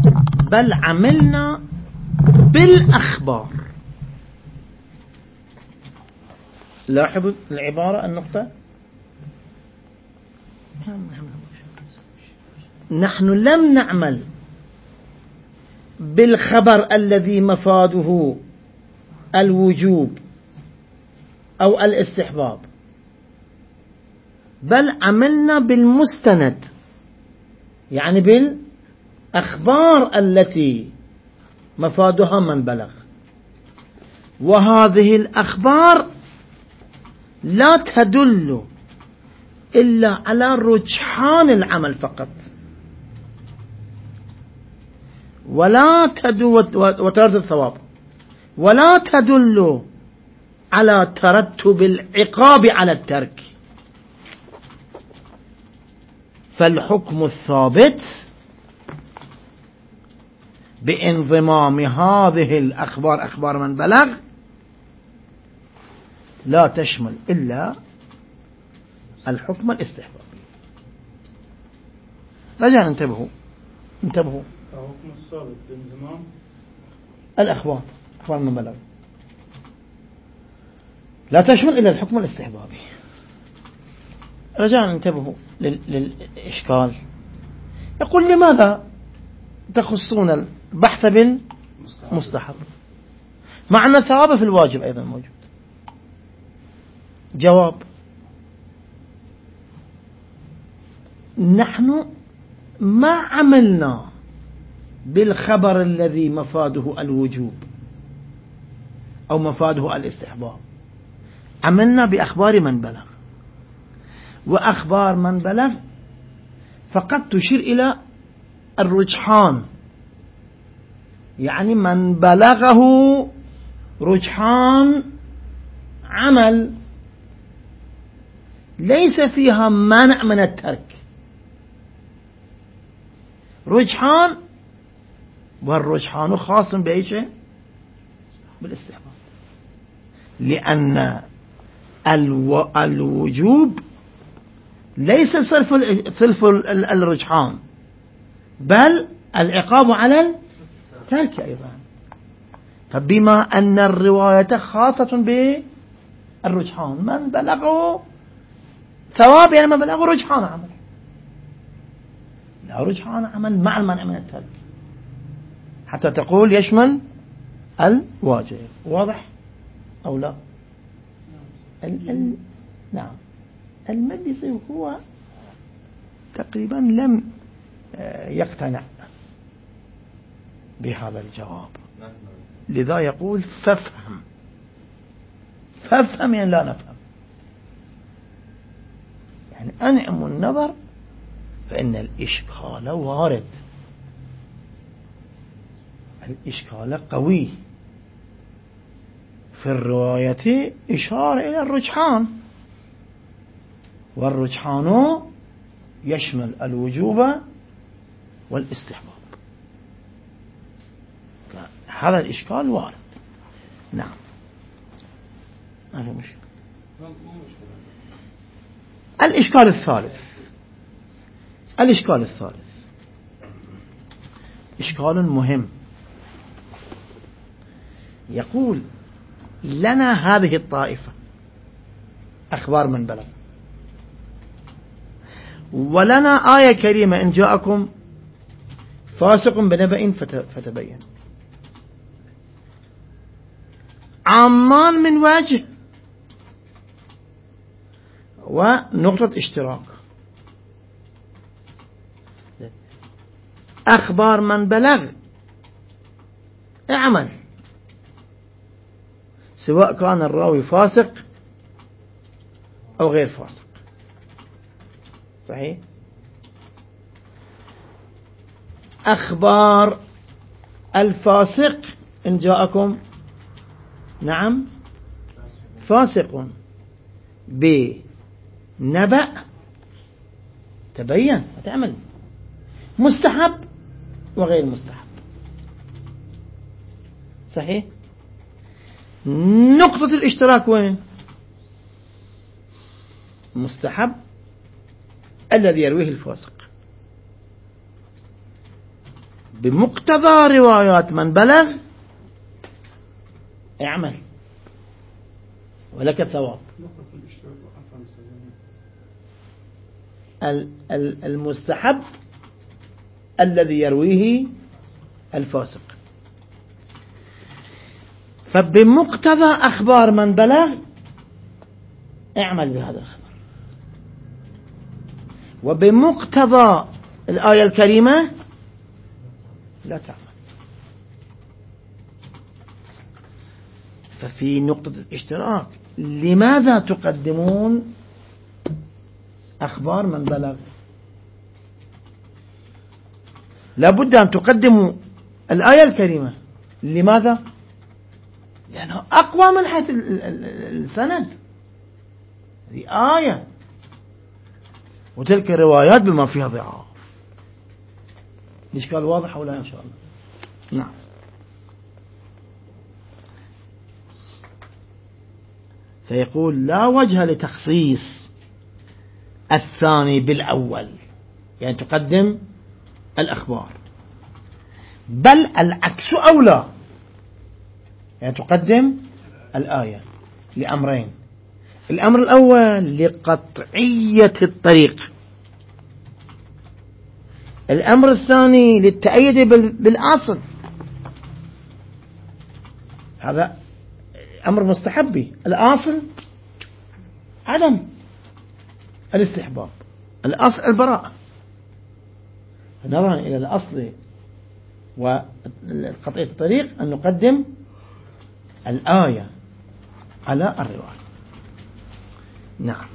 بل عملنا بالأخبار. لاحظوا العبارة النقطة، نحن لم نعمل بالخبر الذي مفاده الوجوب أو الاستحباب، بل عملنا بالمستند، يعني بالأخبار التي مفادها من بلغ. وهذه الأخبار لا تدل إلا على رجحان العمل فقط، وترد الثواب، ولا تدل على ترتب العقاب على الترك. فالحكم الثابت بانضمام هذه الأخبار، أخبار من بلغ، لا تشمل إلا الحكم الاستحبابي. رجاء انتبهوا. الحكم الثابت بانضمام الأخبار، أخبار من بلغ، لا تشمل إلا الحكم الاستحبابي. رجاء انتبهوا للإشكال. يقول لماذا تخصون البحث بالمستحب مع أن الثواب في الواجب أيضا موجود؟ جواب: نحن ما عملنا بالخبر الذي مفاده الوجوب أو مفاده الاستحباب، عملنا بأخبار من بلغ. وأخبار من بلغ فقط تشير إلى الرجحان، يعني من بلغه رجحان عمل ليس فيها مانع من الترك، رجحان، والرجحان خاص بأي شيء؟ بالاستحباب، لأن الوجوب ليس صرف الرجحان، بل العقاب على الترك أيضا. فبما أن الرواية خاصة بالرجحان، من بلغه ثواب يعني من بلغه رجحان عمل، لا رجحان عمل مع المنع من الترك، حتى تقول يشمل الواجب. واضح أو لا؟ نعم. المجلسي هو تقريبا لم يقتنع بهذا الجواب، لذا يقول فافهم يعني لا نفهم، يعني أنعم النظر، فإن الإشكال وارد، الإشكال قوي في الرواية، إشارة إلى الرجحان، والرجحان يشمل الوجوب والاستحباب. هذا الإشكال وارد. نعم، ما في مشكلة. الإشكال الثالث إشكال مهم. يقول لنا هذه الطائفة أخبار من بلغ، ولنا آية كريمة: إن جاءكم فاسق بنبأ فتبين. عامان من وجه ونقطة اشتراك. أخبار من بلغ اعمل، سواء كان الراوي فاسق أو غير فاسق، صحيح؟ أخبار الفاسق: إن جاءكم نعم فاسق بنبأ تبين وتعمل، مستحب وغير مستحب، صحيح؟ نقطة الاشتراك وين؟ مستحب الذي يرويه الفاسق، بمقتضى روايات من بلغ اعمل ولك ثواب. المستحب الذي يرويه الفاسق. فبمقتضى أخبار من بلغ اعمل بهذا الخبر، وبمقتضى الآية الكريمة لا تعمل. ففي نقطة الاشتراك، لماذا تقدمون أخبار من بلغ؟ لابد أن تقدموا الآية الكريمة. لماذا؟ لأنه أقوى من حيث السند، هذه آية، وتلك الروايات بما فيها ضعاف. الإشكال واضح ولا إن شاء الله؟ نعم. فيقول لا وجه لتخصيص الثاني بالأول، يعني تقدم الأخبار، بل العكس أولى، يعني تقدم الآية لأمرين. الأمر الأول لقطعية الطريق، الأمر الثاني للتأييد بالأصل. هذا أمر مستحبي، الأصل عدم الاستحباب، الأصل البراءة. نظرا إلى الأصل وقطعية الطريق أن نقدم الآية على الرواية. نعم.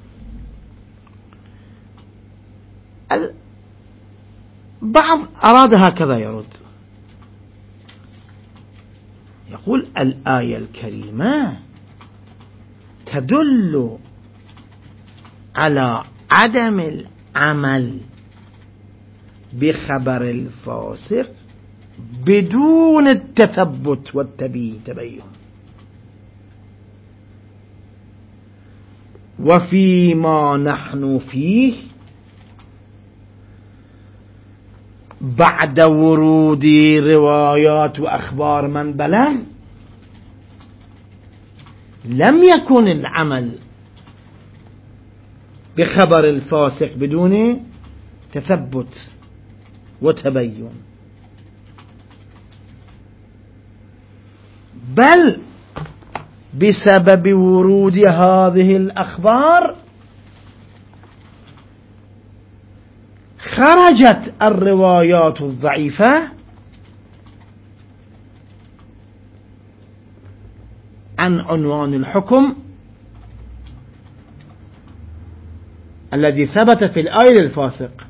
بعض أراد هكذا يرد، يقول الآية الكريمة تدل على عدم العمل بخبر الفاسق بدون التثبت والتبين، وفيما نحن فيه بعد ورود روايات وأخبار من بلغ لم يكن العمل بخبر الفاسق بدون تثبت وتبين، بل بسبب ورود هذه الأخبار خرجت الروايات الضعيفة عن عنوان الحكم الذي ثبت في الآية للفاسق.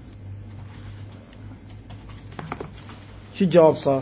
شو الجواب صار؟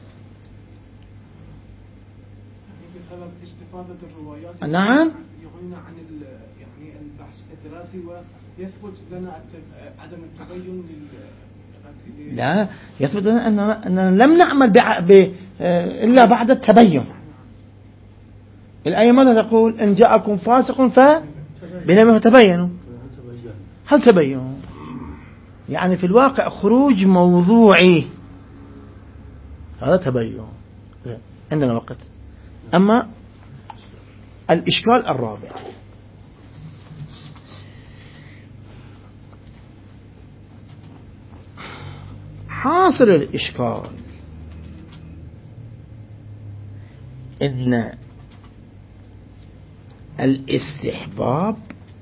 بسبب استفادة الروايات نعم يغنينا عن يعني البحث الدراسي ويثبت لنا عدم التبين لا، يثبت لنا أننا لم نعمل إلا بعد التبين. الآية ماذا تقول؟ إن جاءكم فاسق بنبأ فتبينوا. هل تبينوا؟ يعني في الواقع خروج موضوعي، هذا تبين. عندنا وقت. أما الإشكال الرابع، حاصل الإشكال إن الاستحباب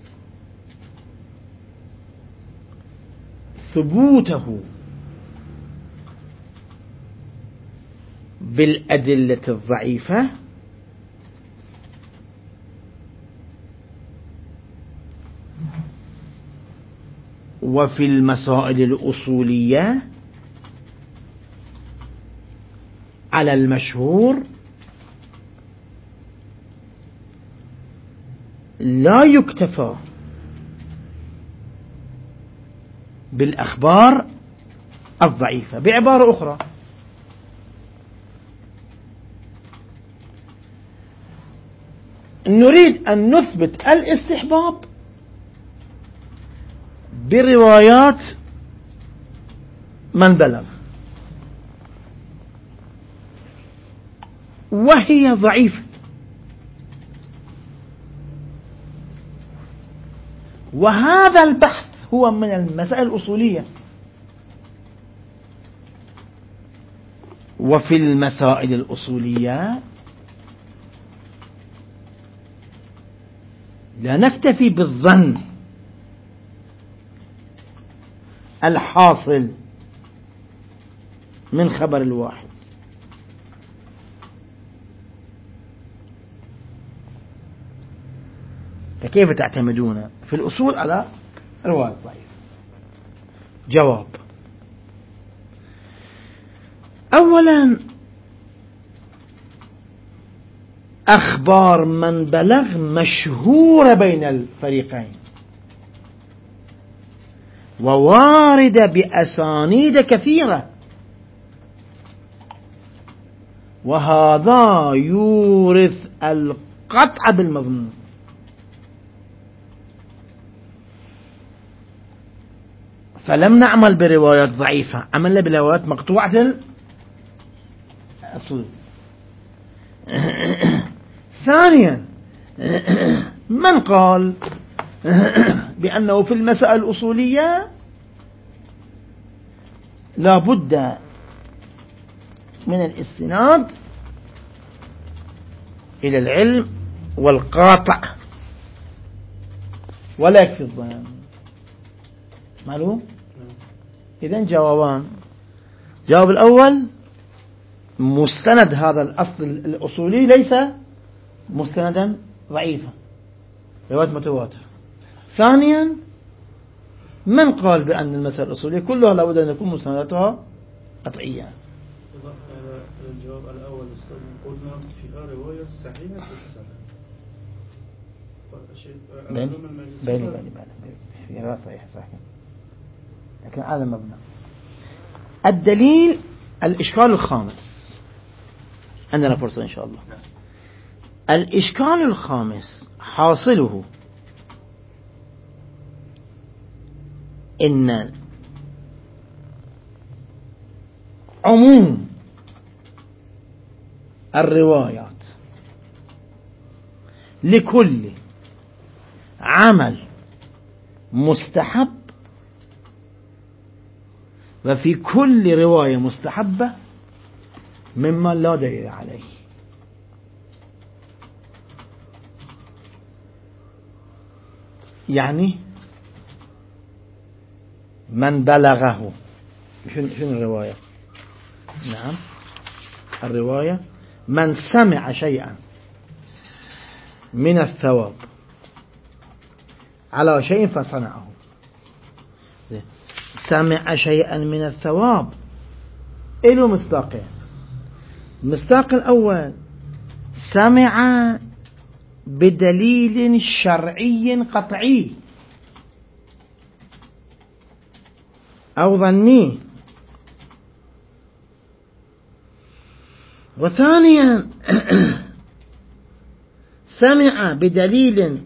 ثبوته بالأدلة الضعيفة وفي المسائل الأصولية على المشهور لا يكتفى بالأخبار الضعيفة. بعبارة أخرى، نريد أن نثبت الاستحباب بروايات من بلغ، وهي ضعيفة. وهذا البحث هو من المسائل الأصولية. وفي المسائل الأصولية لا نكتفي بالظن الحاصل من خبر الواحد، فكيف تعتمدون في الأصول على رواية ضعيفة؟ جواب: أولا أخبار من بلغ مشهورة بين الفريقين وواردة بأسانيد كثيرة، وهذا يورث القطع بالمضمون. فلم نعمل بروايات ضعيفة، عملنا بروايات مقطوعة الأصول. ثانيا من قال بأنه في المسائل الأصولية لا بد من الاستناد إلى العلم والقاطع ولا يكفي الظن؟ معلوم؟ إذن جوابان: جواب الأول مستند هذا الأصل الأصولي ليس مستندا ضعيفا، روايات متواتر. ثانيا من قال بأن المسائل الأصولية كلها لابد أن يكون مستنداتها قطعية؟ الجواب الأول قلنا فيها رواية صحيحة بين في رواية صحيحة لكن هذا مبنى. الدليل الإشكال الخامس، عندنا فرصة إن شاء الله. الإشكال الخامس حاصله إن عموم الروايات لكل عمل مستحب، وفي كل رواية مستحبة مما لا دليل عليه. يعني من بلغه، شنو الرواية؟ نعم الرواية من سمع شيئا من الثواب على شيء فصنعه. سمع شيئا من الثواب له مصداقين. المصداق الأول سمع بدليل شرعي قطعي أو ظني. وثانيا سمع بدليل،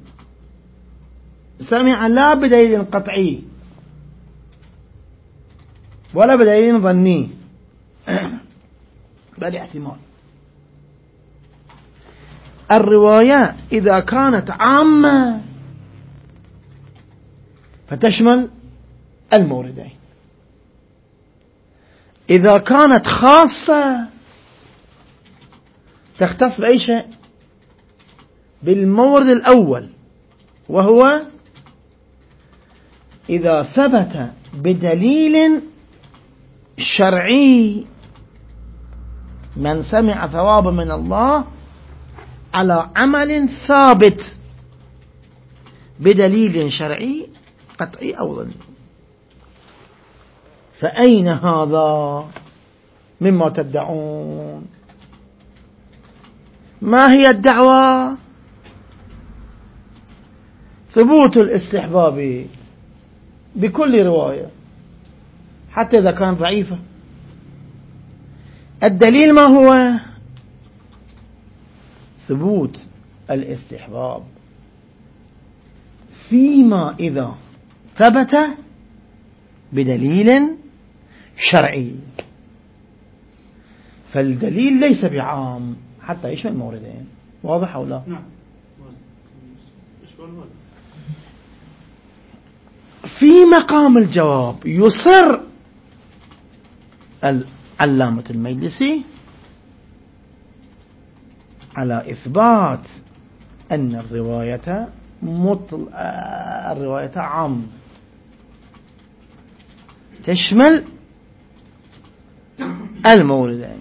سمع لا بدليل قطعي ولا بدليل ظني بل احتمال. الرواية إذا كانت عامة فتشمل الموردين، إذا كانت خاصة تختص بأي شيء، بالمورد الأول، وهو إذا ثبت بدليل شرعي من سمع ثوابا من الله على عمل ثابت بدليل شرعي قطعي أو ظني. فأين هذا مما تدعون؟ ما هي الدعوة؟ ثبوت الاستحباب بكل رواية حتى إذا كان ضعيفة. الدليل ما هو؟ ثبوت الاستحباب فيما إذا ثبت بدليل شرعي. فالدليل ليس بعام حتى يشمل موردين. واضح أو لا؟ نعم. إشكال واضح. في مقام الجواب يصر العلامة المجلسي على إثبات أن الرواية عام تشمل الموردين.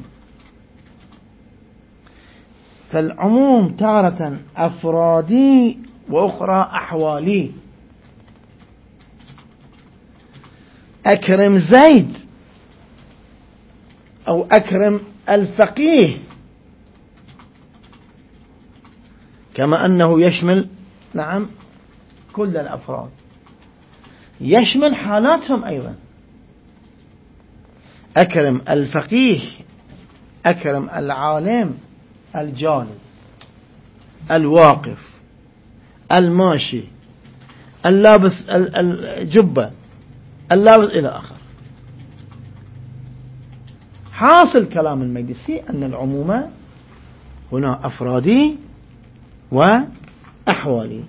فالعموم تارة أفرادي وأخرى أحوالي. أكرم زيد أو أكرم الفقيه، كما أنه يشمل نعم كل الأفراد، يشمل حالاتهم أيضا. أكرم الفقيه، أكرم العالم، الجالس، الواقف، الماشي، اللابس الجبة، اللابس إلى آخر. حاصل كلام المجلسي أن العموم هنا أفرادي وأحوالي،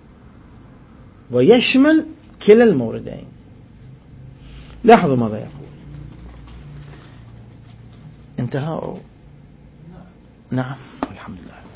ويشمل كلا الموردين. لاحظوا ماذا يقول. انتهى. نعم الحمد لله.